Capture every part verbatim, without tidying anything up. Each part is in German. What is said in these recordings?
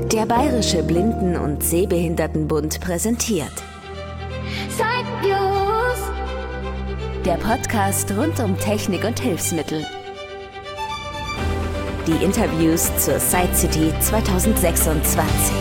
Der Bayerische Blinden- und Sehbehindertenbund präsentiert Sight-News, der Podcast rund um Technik und Hilfsmittel. Die Interviews zur Sight City zwanzig sechsundzwanzig.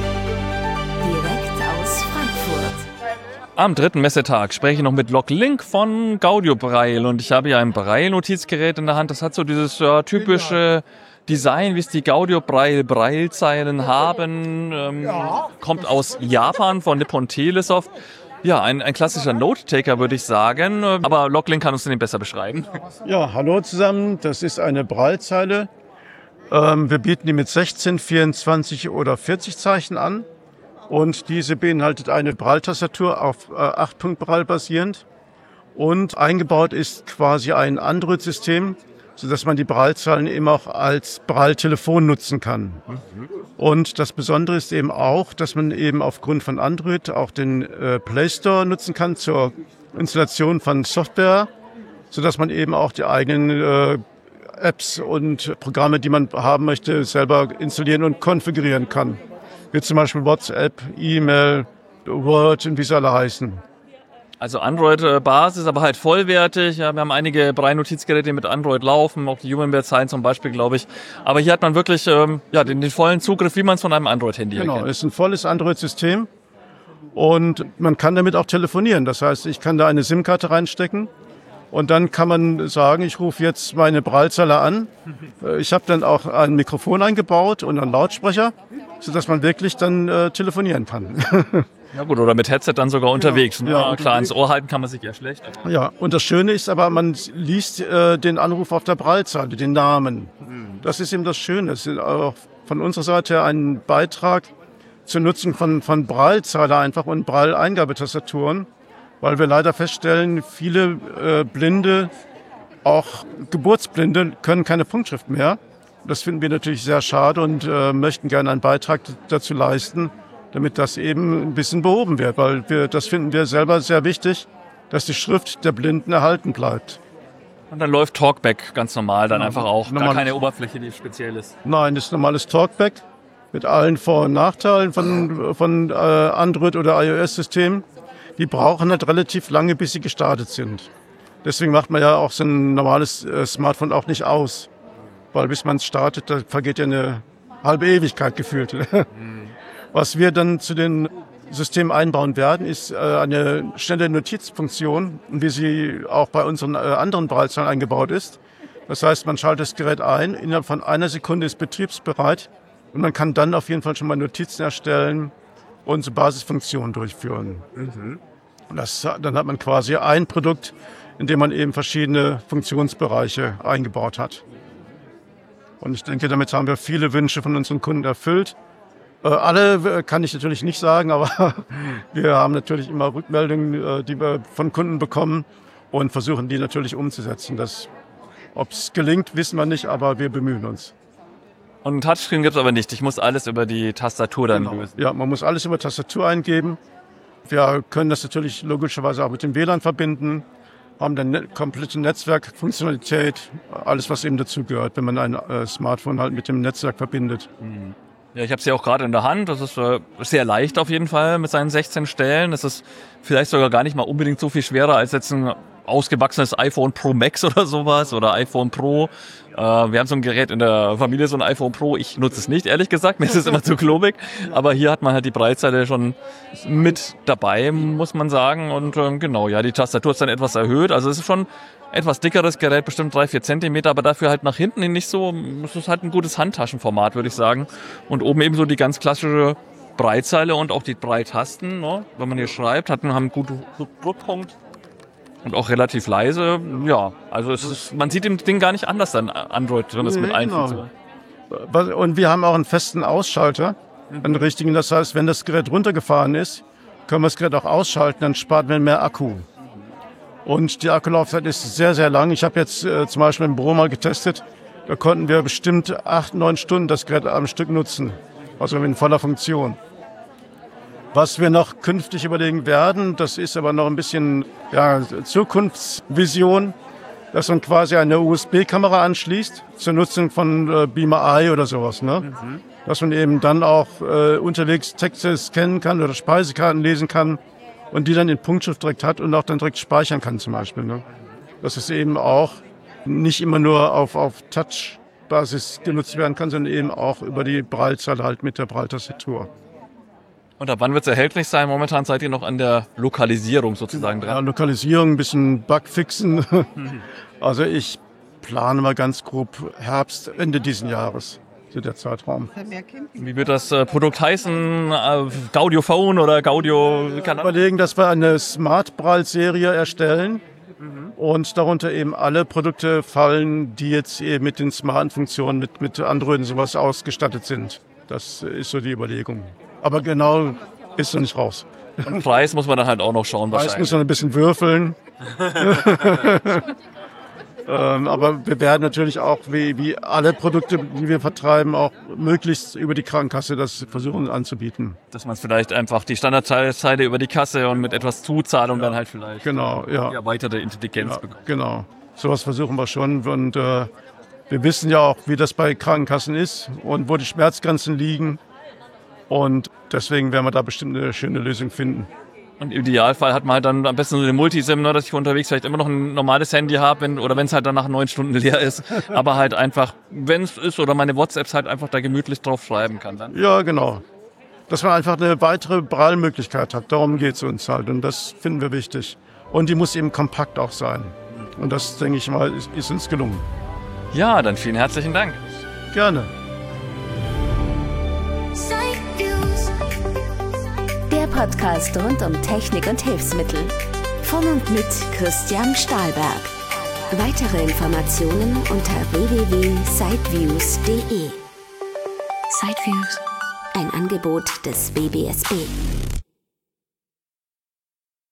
Direkt aus Frankfurt. Am dritten Messetag spreche ich noch mit Locklink von Gaudio Braille und ich habe hier ein Braille-Notizgerät in der Hand. Das hat so dieses ja, typische Design, wie es die Gaudio Braille Braillezeilen haben. Ähm, ja. Kommt aus Japan von Nippon Telesoft. Ja, ein, ein klassischer Note-Taker, würde ich sagen. Aber Locklink kann uns den besser beschreiben. Ja, hallo zusammen. Das ist eine Braillezeile. Ähm, wir bieten die mit sechzehn, vierundzwanzig oder vierzig Zeichen an. Und diese beinhaltet eine Braille-Tastatur auf äh, acht Punkt Braille basierend. Und eingebaut ist quasi ein Android-System, sodass man die Braillezeilen eben auch als Braille-Telefon nutzen kann. Mhm. Und das Besondere ist eben auch, dass man eben aufgrund von Android auch den äh, Play Store nutzen kann zur Installation von Software, sodass man eben auch die eigenen äh, Apps und Programme, die man haben möchte, selber installieren und konfigurieren kann. Wie zum Beispiel WhatsApp, E-Mail, Word und wie sie alle heißen. Also Android-Basis, aber halt vollwertig. Ja, wir haben einige Braille-Notizgeräte, die mit Android laufen, auch die Humanware-Zeilen zum Beispiel, glaube ich. Aber hier hat man wirklich ähm, ja, den, den vollen Zugriff, wie man es von einem Android-Handy genau, erkennt. Es ist ein volles Android-System und man kann damit auch telefonieren. Das heißt, ich kann da eine SIM-Karte reinstecken und dann kann man sagen, ich rufe jetzt meine Braillezeile an. Ich habe dann auch ein Mikrofon eingebaut und einen Lautsprecher, sodass man wirklich dann äh, telefonieren kann. Ja gut, oder mit Headset dann sogar unterwegs. Genau. Ja, Ja, klar, ins Ohr halten kann man sich eher schlecht. Aber ja, und das Schöne ist aber, man liest äh, den Anruf auf der Braillezeile, den Namen. Das ist eben das Schöne. Das ist auch von unserer Seite ein Beitrag zur Nutzung von, von Braillezeile einfach und Braille-Eingabetastaturen, weil wir leider feststellen, viele äh, Blinde, auch Geburtsblinde, können keine Punktschrift mehr. Das finden wir natürlich sehr schade und äh, möchten gerne einen Beitrag dazu leisten, damit das eben ein bisschen behoben wird, weil wir, das finden wir selber sehr wichtig, dass die Schrift der Blinden erhalten bleibt. Und dann läuft Talkback ganz normal, dann ja, einfach auch. Gar normales, keine Oberfläche, die speziell ist. Nein, das ist normales Talkback mit allen Vor- und Nachteilen von, von äh, Android- oder iOS-Systemen. Die brauchen halt relativ lange, bis sie gestartet sind. Deswegen macht man ja auch so ein normales äh, Smartphone auch nicht aus. Weil bis man es startet, da vergeht ja eine halbe Ewigkeit gefühlt. Was wir dann zu den Systemen einbauen werden, ist äh, eine schnelle Notizfunktion, wie sie auch bei unseren äh, anderen Braillezeilen eingebaut ist. Das heißt, man schaltet das Gerät ein, innerhalb von einer Sekunde ist betriebsbereit und man kann dann auf jeden Fall schon mal Notizen erstellen und so Basisfunktionen durchführen. Mhm. Das, dann hat man quasi ein Produkt, in dem man eben verschiedene Funktionsbereiche eingebaut hat. Und ich denke, damit haben wir viele Wünsche von unseren Kunden erfüllt. Alle kann ich natürlich nicht sagen, aber wir haben natürlich immer Rückmeldungen, die wir von Kunden bekommen und versuchen, die natürlich umzusetzen. Ob es gelingt, wissen wir nicht, aber wir bemühen uns. Und ein Touchscreen gibt es aber nicht. Ich muss alles über die Tastatur dann genau. lösen. Ja, man muss alles über Tastatur eingeben. Wir können das natürlich logischerweise auch mit dem W L A N verbinden, haben dann ne- komplette Netzwerkfunktionalität, alles, was eben dazu gehört, wenn man ein äh, Smartphone halt mit dem Netzwerk verbindet. Mhm. Ja, ich habe es ja auch gerade in der Hand. Das ist äh, sehr leicht auf jeden Fall mit seinen sechzehn Stellen. Das ist vielleicht sogar gar nicht mal unbedingt so viel schwerer als jetzt ein ausgewachsenes iPhone Pro Max oder sowas oder iPhone Pro. Äh, wir haben so ein Gerät in der Familie, so ein iPhone Pro. Ich nutze es nicht, ehrlich gesagt. Mir ist es immer zu klobig. Aber hier hat man halt die Braillezeile schon mit dabei, muss man sagen. Und äh, genau, ja, die Tastatur ist dann etwas erhöht. Also es ist schon etwas dickeres Gerät, bestimmt drei, vier Zentimeter, aber dafür halt nach hinten hin nicht so. Es ist halt ein gutes Handtaschenformat, würde ich sagen. Und oben eben so die ganz klassische Braillezeile und auch die Braille-Tasten. Ne? Wenn man hier schreibt, hat, haben einen guten Druckpunkt und auch relativ leise. Ja, also es ist, man sieht dem Ding gar nicht anders dann Android, wenn es mit einfügt. Genau. Und wir haben auch einen festen Ausschalter, einen richtigen. Das heißt, wenn das Gerät runtergefahren ist, können wir das Gerät auch ausschalten, dann spart man mehr Akku. Und die Akkulaufzeit ist sehr, sehr lang. Ich habe jetzt äh, zum Beispiel im Büro mal getestet. Da konnten wir bestimmt acht, neun Stunden das Gerät am Stück nutzen. Also in voller Funktion. Was wir noch künftig überlegen werden, das ist aber noch ein bisschen ja, Zukunftsvision. dass man quasi eine U S B-Kamera anschließt zur Nutzung von äh, Beamer Eye oder sowas. Ne? Mhm. Dass man eben dann auch äh, unterwegs Texte scannen kann oder Speisekarten lesen kann und die dann in Punktschrift direkt hat und auch dann direkt speichern kann zum Beispiel. Ne? Dass es eben auch nicht immer nur auf, auf Touch-Basis genutzt werden kann, sondern eben auch über die Braillezeile halt mit der Braille-Tastatur. Und ab wann wird es erhältlich sein? Momentan seid ihr noch an der Lokalisierung sozusagen dran. Ja, Lokalisierung, ein bisschen Bugfixen. Also ich plane mal ganz grob Herbst, Ende diesen Jahres, so der Zeitraum. Wie wird das äh, Produkt heißen? Äh, Gaudio Phone oder Gaudio? Wir überlegen, dass wir eine Smart Braille-Serie erstellen mhm. und darunter eben alle Produkte fallen, die jetzt eben mit den smarten Funktionen, mit, mit Android und sowas ausgestattet sind. Das ist so die Überlegung. Aber genau ist noch nicht raus. Und Preis muss man dann halt auch noch schauen. Preis muss man ein bisschen würfeln. ähm, aber wir werden natürlich auch, wie, wie alle Produkte, die wir vertreiben, auch möglichst über die Krankenkasse das versuchen anzubieten. Dass man es vielleicht einfach die Standardzeile über die Kasse und mit etwas Zuzahlung ja. dann halt vielleicht genau, ja. die erweiterte Intelligenz ja, bekommt. Genau, sowas versuchen wir schon. Und äh, wir wissen ja auch, wie das bei Krankenkassen ist und wo die Schmerzgrenzen liegen. Und deswegen werden wir da bestimmt eine schöne Lösung finden. Und im Idealfall hat man halt dann am besten so eine Multisim, ne, dass ich unterwegs vielleicht immer noch ein normales Handy habe, wenn, oder wenn es halt dann nach neun Stunden leer ist. Aber halt einfach, wenn es ist, oder meine WhatsApps halt einfach da gemütlich drauf schreiben kann. Dann. Ja, genau. Dass man einfach eine weitere Braille-Möglichkeit hat. Darum geht es uns halt. Und das finden wir wichtig. Und die muss eben kompakt auch sein. Und das, denke ich mal, ist, ist uns gelungen. Ja, dann vielen herzlichen Dank. Gerne. Der Podcast rund um Technik und Hilfsmittel. Von und mit Christian Stahlberg. Weitere Informationen unter w w w punkt sideviews punkt de. Sideviews, ein Angebot des W B S B.